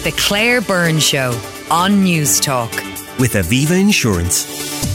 The Claire Byrne Show on News Talk. With Aviva Insurance.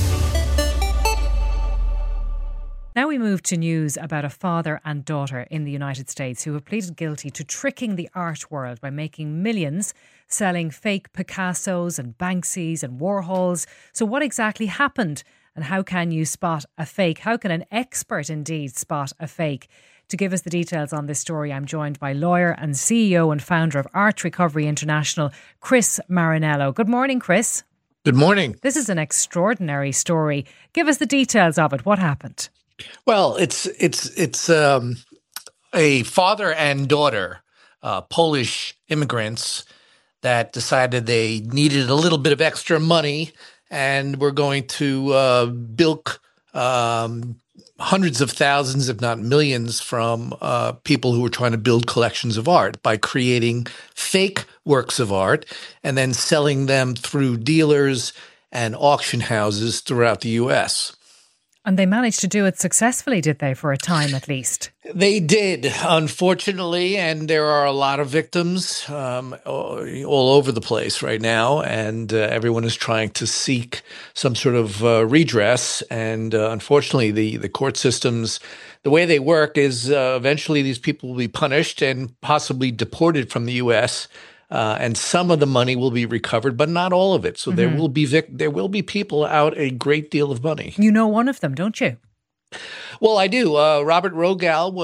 Now we move to news about a father and daughter in the United States who have pleaded guilty to tricking the art world by making millions selling fake Picassos and Banksys and Warhols. So what exactly happened and how can you spot a fake? How can an expert indeed spot a fake? To give us the details on this story, I'm joined by lawyer and CEO and founder of Art Recovery International, Chris Marinello. Good morning, Chris. Good morning. This is an extraordinary story. Give us the details of it. What happened? Well, it's a father and daughter, Polish immigrants that decided they needed a little bit of extra money and were going to bilk hundreds of thousands, if not millions, from people who were trying to build collections of art by creating fake works of art and then selling them through dealers and auction houses throughout the U.S. And they managed to do it successfully, did they, for a time at least? They did, unfortunately, and there are a lot of victims all over the place right now, and everyone is trying to seek some sort of redress. And unfortunately, the court systems, the way they work is eventually these people will be punished and possibly deported from the U.S., and some of the money will be recovered, but not all of it. So there will be people out a great deal of money. You know one of them, don't you? Well, I do. Robert Rogal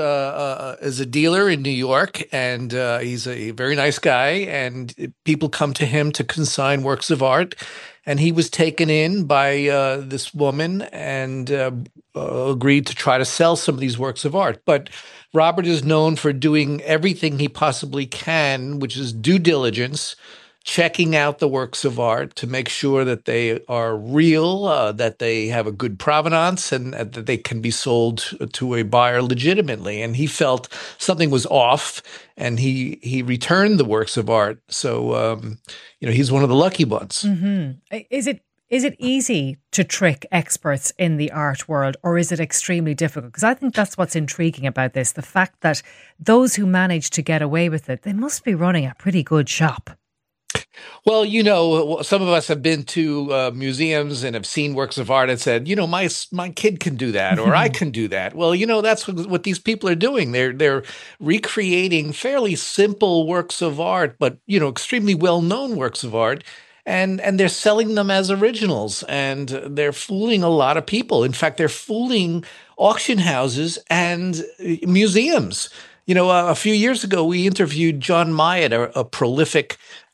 is a dealer in New York, and he's a very nice guy. And people come to him to consign works of art. And he was taken in by this woman and agreed to try to sell some of these works of art. But Robert is known for doing everything he possibly can, which is due diligence, checking out the works of art to make sure that they are real, that they have a good provenance, and that they can be sold to a buyer legitimately. And he felt something was off, and he returned the works of art. So, he's one of the lucky ones. Mm-hmm. Is it easy to trick experts in the art world, or is it extremely difficult? Because I think that's what's intriguing about this, the fact that those who manage to get away with it, they must be running a pretty good shop. Well, some of us have been to museums and have seen works of art and said, my kid can do that, or I can do that. Well, that's what these people are doing. They're recreating fairly simple works of art, but, extremely well-known works of art. And they're selling them as originals, and they're fooling a lot of people. In fact, they're fooling auction houses and museums. A few years ago, we interviewed John Myatt, a prolific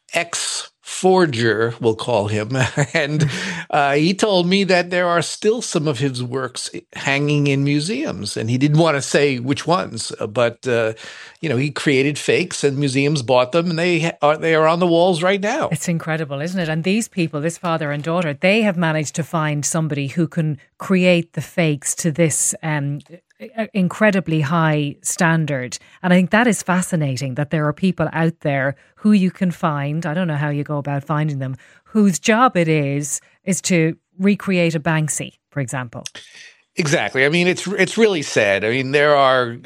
ex-forger, we'll call him. And he told me that there are still some of his works hanging in museums. And he didn't want to say which ones, but, he created fakes and museums bought them, and they are on the walls right now. It's incredible, isn't it? And these people, this father and daughter, they have managed to find somebody who can create the fakes to this incredibly high standard. And I think that is fascinating, that there are people out there who you can find, I don't know how you go about finding them, whose job it is to recreate a Banksy, for example. Exactly. I mean, it's really sad. I mean, there are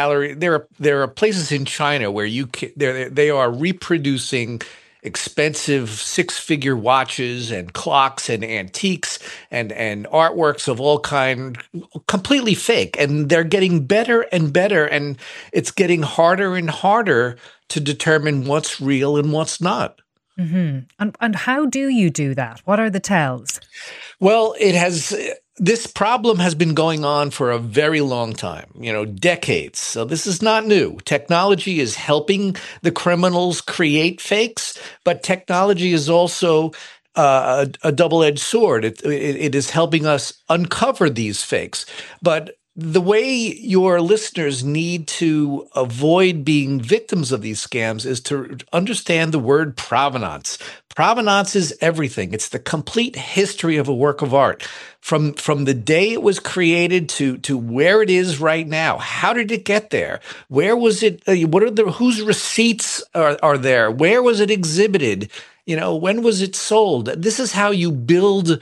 places in China where they are reproducing expensive six-figure watches and clocks and antiques and artworks of all kind, completely fake. And they're getting better and better, and it's getting harder and harder to determine what's real and what's not. Mm-hmm. And how do you do that? What are the tells? Well, this problem has been going on for a very long time, decades. So this is not new. Technology is helping the criminals create fakes, but technology is also a double-edged sword. It is helping us uncover these fakes. But the way your listeners need to avoid being victims of these scams is to understand the word provenance. Provenance is everything. It's the complete history of a work of art, from the day it was created to where it is right now. How did it get there? Where was it? Whose receipts are there? Where was it exhibited? When was it sold? This is how you build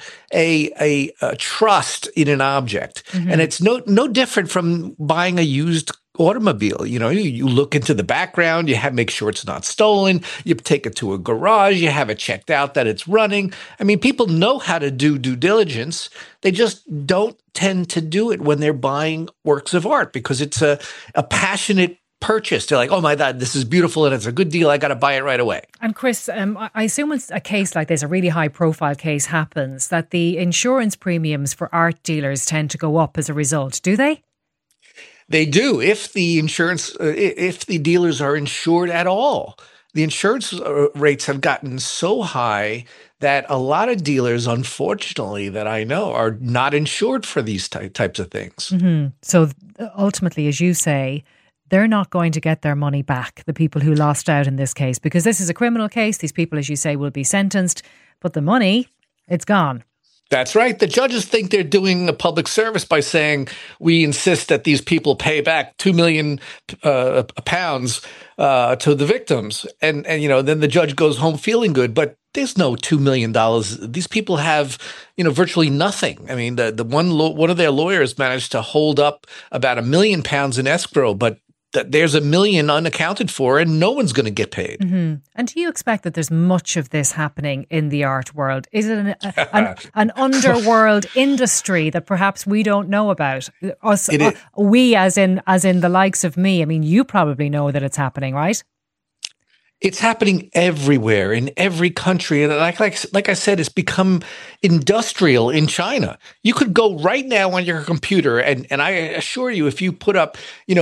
a trust in an object. Mm-hmm. And it's no different from buying a used automobile. You look into the background, make sure it's not stolen. You take it to a garage, you have it checked out that it's running. I mean, people know how to do due diligence. They just don't tend to do it when they're buying works of art because it's a passionate purchase. They're like, oh my God, this is beautiful and it's a good deal. I got to buy it right away. And Chris, I assume when a case like this, a really high profile case happens, that the insurance premiums for art dealers tend to go up as a result. Do they? They do. If the dealers are insured at all. The insurance rates have gotten so high that a lot of dealers, unfortunately, that I know are not insured for these types of things. Mm-hmm. So ultimately, as you say, they're not going to get their money back, the people who lost out in this case, because this is a criminal case. These people, as you say, will be sentenced, but the money, it's gone. That's right. The judges think they're doing a public service by saying we insist that these people pay back £2 million pounds to the victims, and then the judge goes home feeling good. But there's no $2 million. These people have virtually nothing. I mean, the one of their lawyers managed to hold up about £1 million in escrow, but there's $1 million unaccounted for and no one's going to get paid. Mm-hmm. And do you expect that there's much of this happening in the art world? Is it an underworld industry that perhaps we don't know about? We as in the likes of me. I mean, you probably know that it's happening, right? It's happening everywhere in every country. And like I said, it's become industrial in China. You could go right now on your computer and I assure you, if you put up,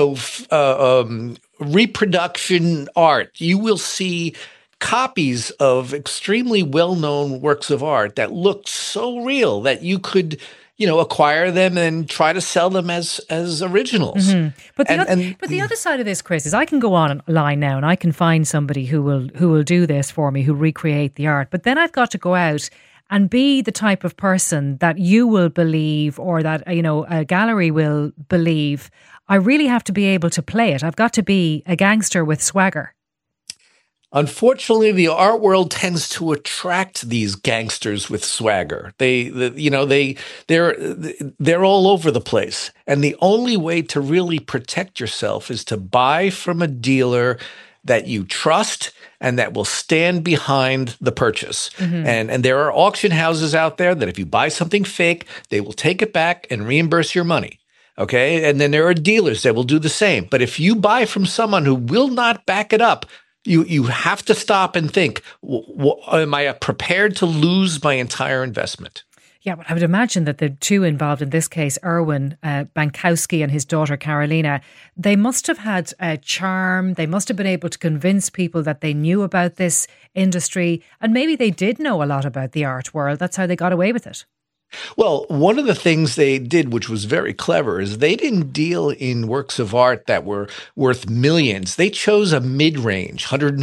reproduction art, you will see copies of extremely well-known works of art that look so real that you could acquire them and try to sell them as originals. Mm-hmm. But the other side of this, Chris, is I can go online now and I can find somebody who will do this for me, who recreate the art. But then I've got to go out and be the type of person that you will believe, or that a gallery will believe. I really have to be able to play it. I've got to be a gangster with swagger. Unfortunately, the art world tends to attract these gangsters with swagger. They're all over the place. And the only way to really protect yourself is to buy from a dealer that you trust and that will stand behind the purchase. Mm-hmm. And there are auction houses out there that if you buy something fake, they will take it back and reimburse your money. Okay? And then there are dealers that will do the same. But if you buy from someone who will not back it up, you have to stop and think, am I prepared to lose my entire investment? Yeah, but I would imagine that the two involved in this case, Erwin Bankowski and his daughter Carolina, they must have had a charm. They must have been able to convince people that they knew about this industry. And maybe they did know a lot about the art world. That's how they got away with it. Well, one of the things they did, which was very clever, is they didn't deal in works of art that were worth millions. They chose a mid-range,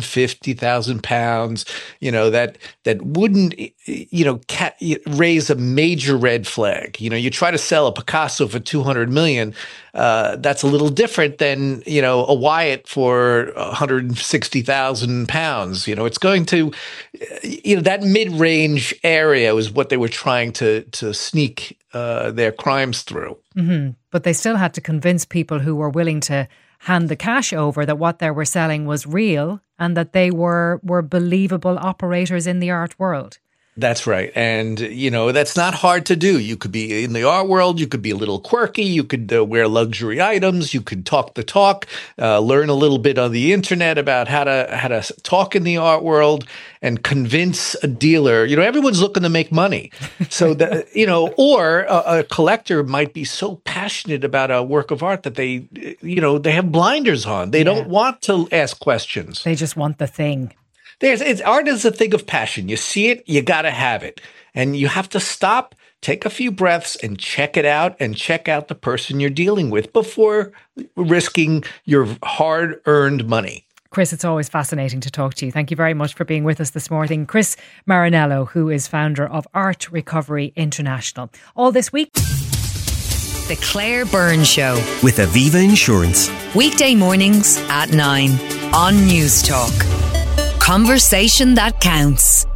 £150,000, that wouldn't, raise a major red flag. You try to sell a Picasso for 200 million. That's a little different than, a Wyatt for £160,000. It's going to, that mid-range area was what they were trying to sneak their crimes through. Mm-hmm. But they still had to convince people who were willing to hand the cash over that what they were selling was real and that they were believable operators in the art world. That's right. And, that's not hard to do. You could be in the art world. You could be a little quirky. You could wear luxury items. You could talk the talk, learn a little bit on the internet about how to talk in the art world and convince a dealer. Everyone's looking to make money. So, or a collector might be so passionate about a work of art that they have blinders on. They don't want to ask questions. They just want the thing. Art is a thing of passion. You see it, you got to have it. And you have to stop, take a few breaths and check it out and check out the person you're dealing with before risking your hard-earned money. Chris, it's always fascinating to talk to you. Thank you very much for being with us this morning. Chris Marinello, who is founder of Art Recovery International. All this week, The Claire Byrne Show with Aviva Insurance. Weekday mornings at 9 on News Talk. Conversation that counts.